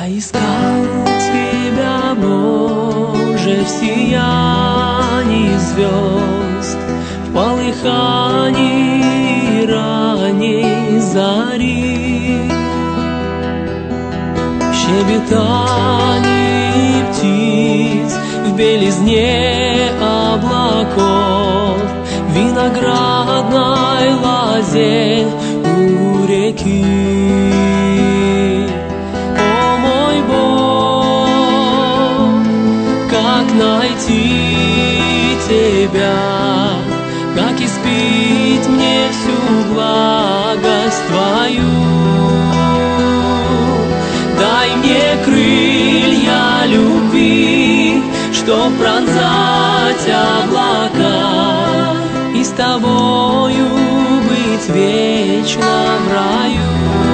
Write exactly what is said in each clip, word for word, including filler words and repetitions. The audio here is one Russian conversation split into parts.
искал Тебя, Боже, в сиянии звезд, в полыхании ранней зари, в щебетании птиц, в белизне облаков, в виноградной лозе у реки. Найти Тебя, как испить мне всю благость Твою. Дай мне крылья любви, чтоб пронзать облака и с Тобою быть вечно в раю.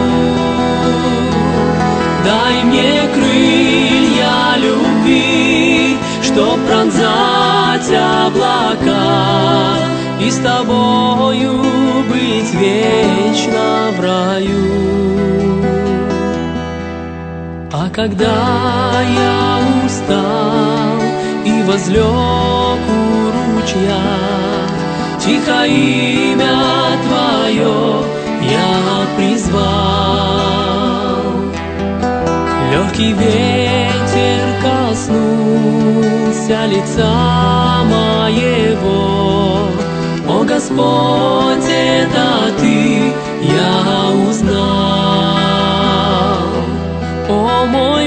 Дай мне крылья любви, чтоб пронзать облака и с Тобою быть вечно в раю. А когда я устал и возлег у ручья, тихо имя Твое я призвал. Легкий ветер коснулся лица моего. О Господь, это Ты, я узнал. О мой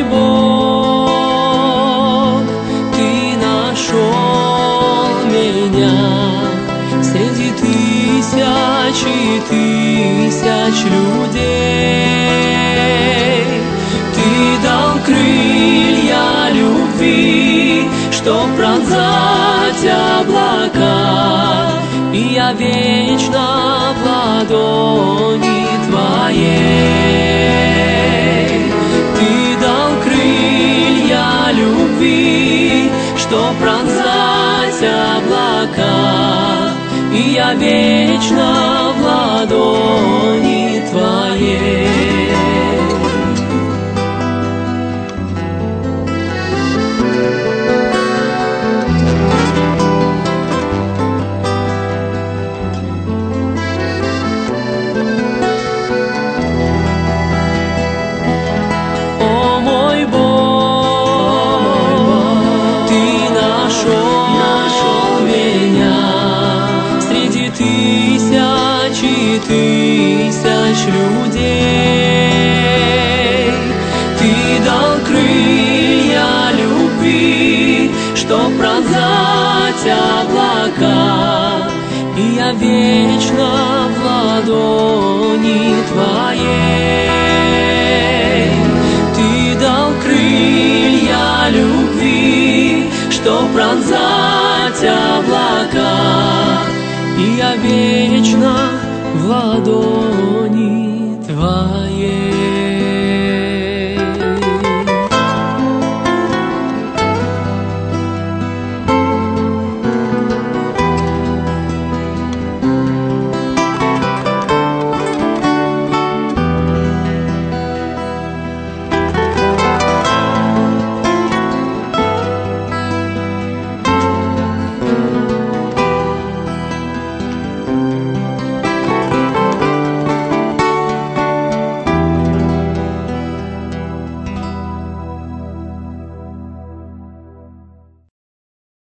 Бог, Ты нашел меня среди тысячи тысяч людей. Ты дал крылья любви, чтоб пронзать облака, и я вечно в ладони Твоей. Ты дал крылья любви, чтоб пронзать облака, и я вечно в ладони Твоей. Тысячи тысяч людей. Ты дал крылья любви, чтоб пронзать облака, и я вечно в ладони